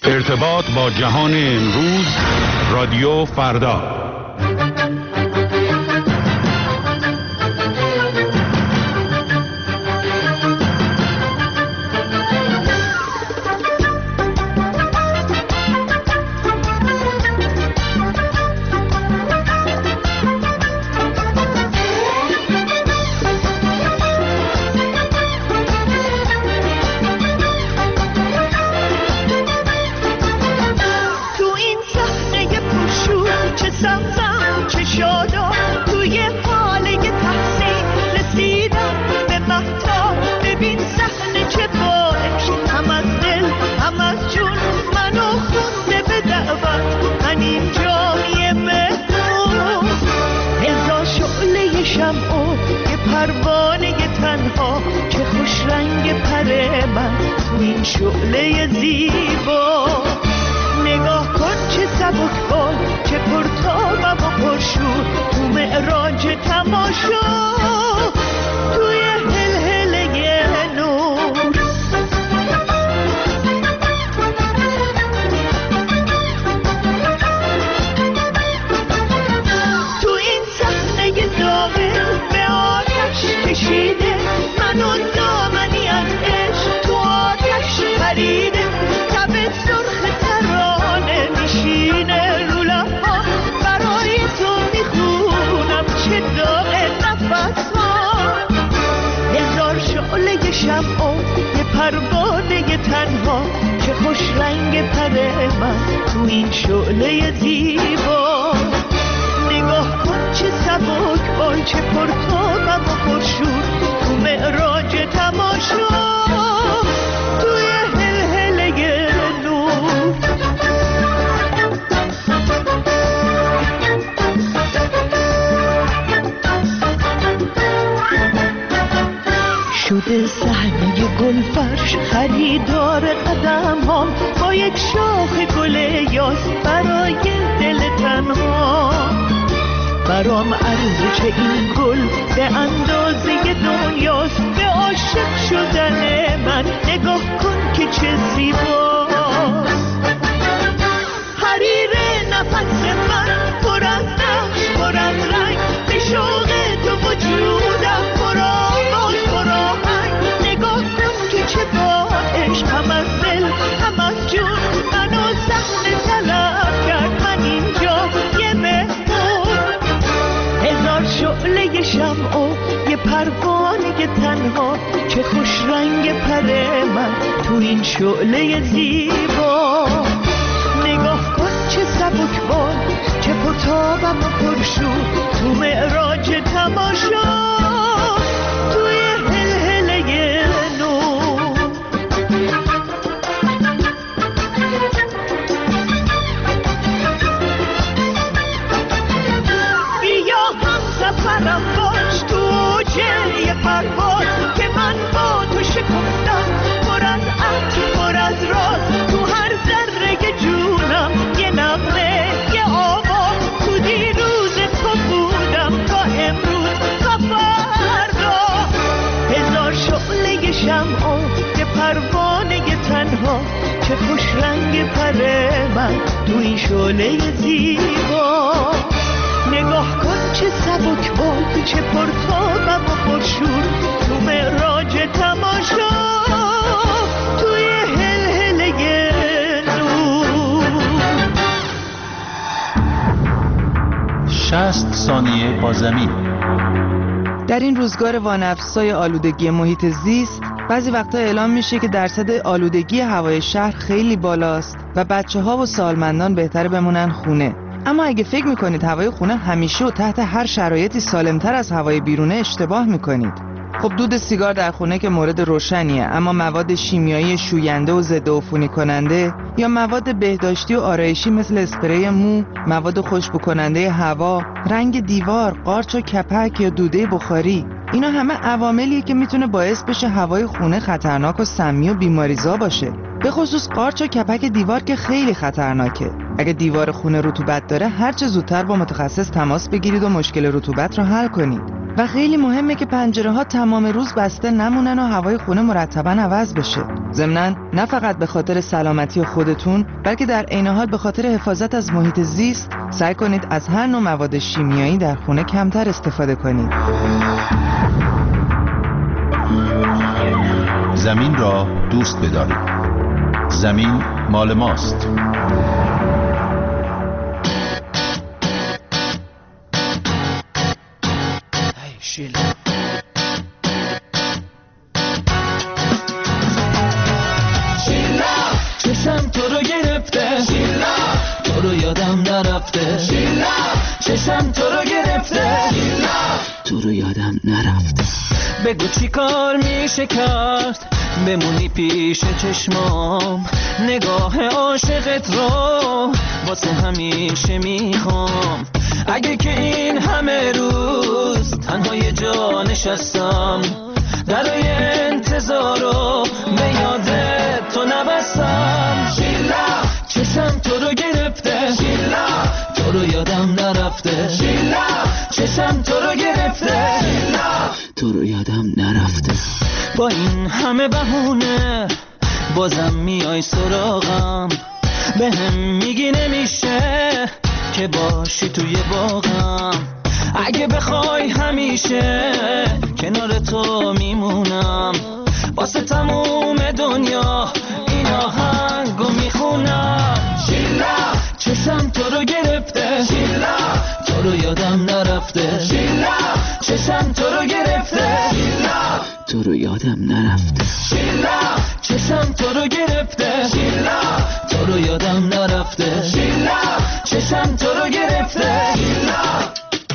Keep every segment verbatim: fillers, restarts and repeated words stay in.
ارتباط با جهان امروز، رادیو فردا. شعله زیبا نگاه کن چه سبک بال، چه پرتاب و پرشور، تو معراج تماشا، توی هلهله نور. تو این صحنه داغ به آتش کشیده، من و دامنی از عشق تو آتش پریده، تب سرخ ترانه میشینه رو لب‌ها، برای تو میخونم چه داغ نفس‌ها. هزار شعله شمع و یه پروانه تنها، چه خوش رنگ پر من تو این شعله زیبا. نگاه کن چه سبک بال، چه پرتابم و پرشور، تو معراج تماشا، توی هلهله نور. شده صحنه گلفرش خریدار قدم هم، با یک شاخ گل یاس برای دل تنها. برام ارزش این گل به اندازه دنیاست، به عاشق شدن من نگاه کن که چه زیباست. حریر نفس من پر از نقش، پر از رنگ، به شوق تو وجودم پر آواز، پر آهنگ. نگاه کن که چه با عشق هم از دل هم از جون منو صحنه طلب کرد، من اینجا یه مهمون. هزار شعله شمع و یه پروانه تنها، چه خوش رنگ پر من تو این شعله زیبا. نگاه کن چه سبک بال، چه پرتابم و پرشور، تو معراج تماشا، توی هلهله نور. بیا هم سفرم باش تو اوج یه پرواز، که من با تو شکفتم، پر از عطر پر از راز، تو هر ذره جونم یه نغمه یه آواز. تو دیروز تو بودم تا امروز تا فردا. هزار شعله شمع و یه پروانه تنها، چه خوش رنگ پر من تو این شعله زیبا. نگاه کن چه سبک بال، چه پرتابم و پرشور، تو معراج تماشا، توی هلهله نور. شصت ثانیه با زمین. در این روزگار وانفسای آلودگی محیط زیست، بعضی وقتا اعلام میشه که درصد آلودگی هوای شهر خیلی بالاست و بچه ها و سالمندان بهتر بمونن خونه. اما اگه فکر میکنید هوای خونه همیشه و تحت هر شرایطی سالمتر از هوای بیرونه، اشتباه میکنید. خب دود سیگار در خونه که مورد روشنیه، اما مواد شیمیایی شوینده و ضد عفونی کننده یا مواد بهداشتی و آرایشی مثل اسپری مو، مواد خوشبو کننده هوا، رنگ دیوار، قارچ و کپک یا دوده بخاری، اینا همه عواملیه که میتونه باعث بشه هوای خونه خطرناک و سمی و بیماریزا باشه. به خصوص قارچ و کپک دیوار که خیلی خطرناکه. اگه دیوار خونه رطوبت داره، هر چه زودتر با متخصص تماس بگیرید و مشکل رطوبت رو حل کنید. و خیلی مهمه که پنجره ها تمام روز بسته نمونن و هوای خونه مرتباً عوض بشه. ضمناً نه فقط به خاطر سلامتی خودتون، بلکه در عین حال به خاطر حفاظت از محیط زیست سعی کنید از هر نوع مواد شیمیایی در خونه کمتر استفاده کنید. زمین را دوست بدارید. زمین مال ماست. شیلا شیلا چشم تو رو گرفته، شیلا تو رو یادم نرفته، شیلا چشم تو رو گرفته، شیلا تو رو یادم نرفته. بگو چی کار میشه کرد بمونی پیش چشمام، نگاه عاشقت رو واسه همیشه میخوام. اگه که این همه روز تنها یه جا نشستم، درای انتظار رو به یادت تو نبستم. شیلا چشم تو رو گرفته، شیلا تو رو یادم نرفته، شیلا چشم تو رو گرفته، شیلا تو رو یادم نرفته. با این همه بهونه بازم میای سراغم، به هم میگی نمیشه که باشی توی باغم. اگه بخوای همیشه کنار تو میمونم، واسه تموم دنیا این آهنگو میخونم. شیلا چشم تو رو گرفته، شیلا تو رو یادم نرفته، شیلا چشم تو رو گرفته، شیلا تو رو یادم نرفته. شیلا چشم تو رو گرفته، شیلا تو رو یادم نرفته، شیلا چشم تو رو گرفته، شیلا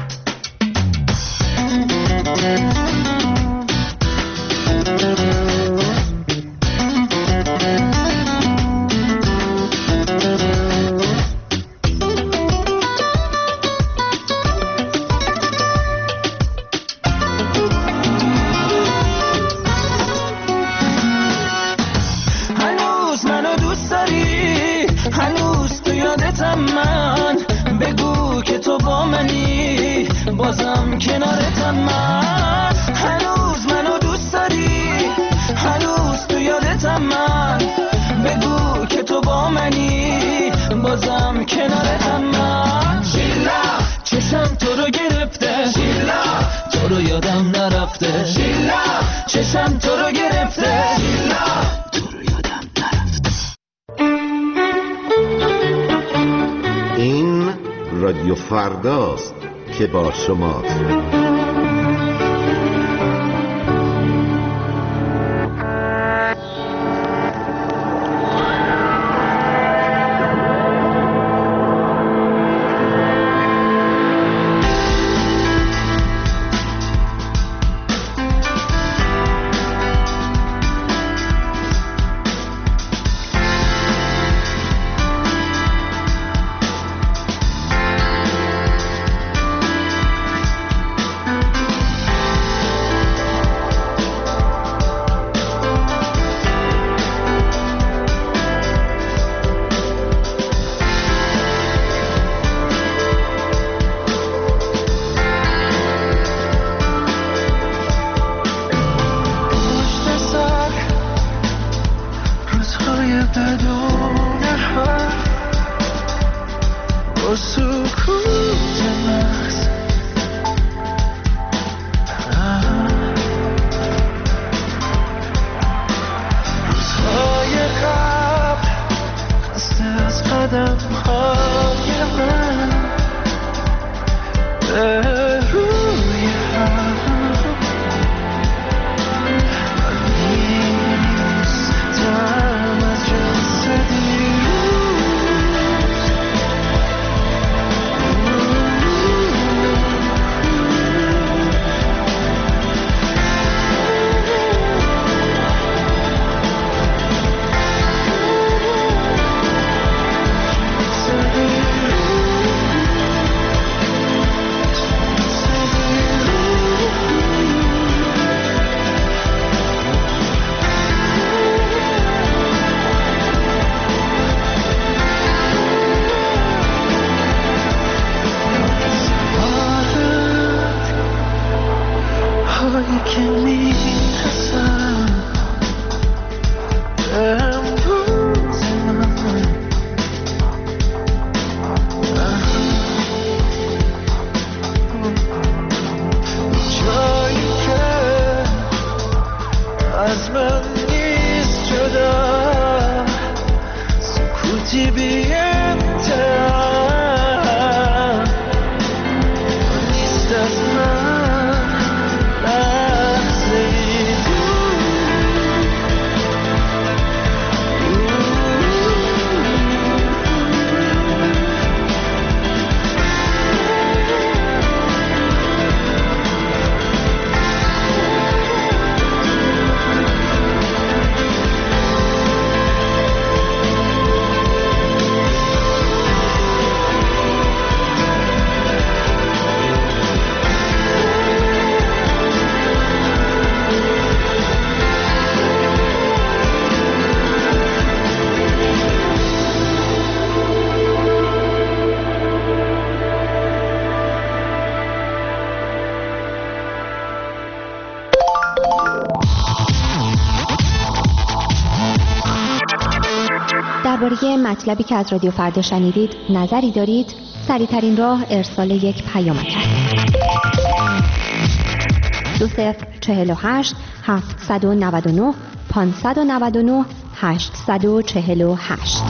هنوز منو دوست داری، هنوز تو یادتم من، بگو که تو با منی بازم کنارتم من. هنوز منو دوست داری، هنوز تو یادتم من، بگو که تو با منی بازم کنارتم من. شیلا چشم تو رو گرفته، شیلا تو رو یادم نرفته، شیلا چشم تو رو گرفته، شیلا تو رو یادم نرفته. این رادیو فرداست که با شماست. هرچی بیام نیست از من لحظه درباره مطلبی که از رادیو فردا شنیدید نظری دارید؟ سریع‌ترین راه ارسال یک پیامک است. دو صفر چهل و هشت هفتصد و نود و نه پانصد و نود و نه هشتصد و چهل و هشت.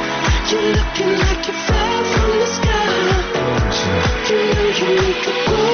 Looking like you fell from the sky. You know you make a